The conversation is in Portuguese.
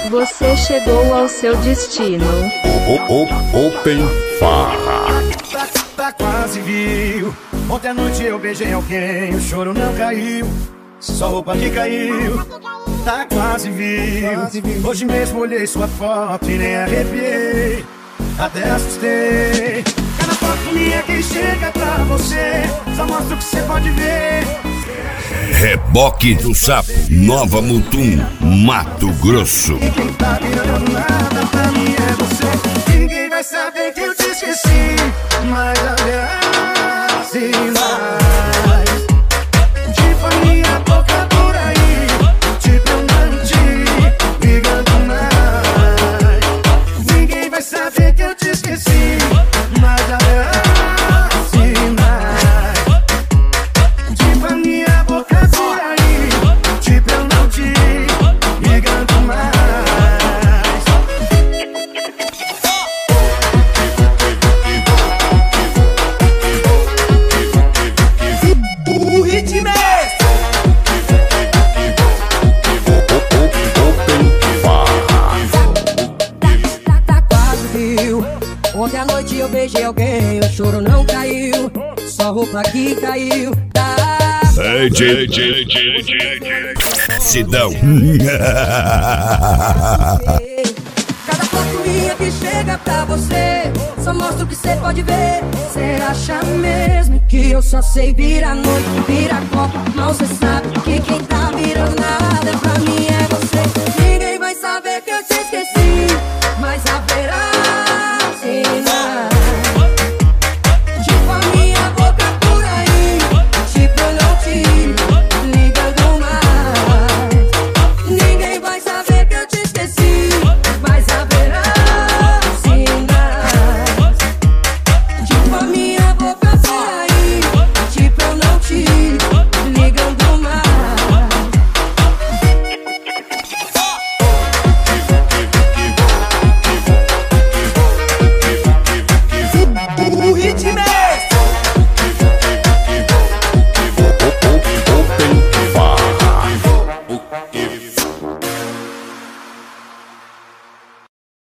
Você chegou ao seu destino. Open Farra. Tá quase viu. Ontem à noite eu beijei alguém, o choro não caiu, só roupa que caiu. Tá quase viu. Hoje mesmo olhei sua foto e nem arrepiei, até assustei. Cada foto minha que chega pra você só mostra o que você pode ver. Reboque do Sapo, Nova Mutum, Mato Grosso. E quem tá virando nada pra mim é você. Ninguém vai saber que eu te esqueci, mas haverá sinais de minha boca por aí, tipo eu não te ligando mais. Ninguém vai saber que eu te esqueci, mas haverá sinais de minha boca por aí, tipo eu não te ligando mais. O ritmo é esse. Tá quase viu. Ontem à noite eu beijei alguém, o choro não caiu, só roupa que caiu. Sidão. Cada foto minha que chega pra você só mostra o que você pode ver. Cê acha mesmo que eu só sei virar noite, virar copo? Mal cê sabe que quem tá virando nada pra mim é você.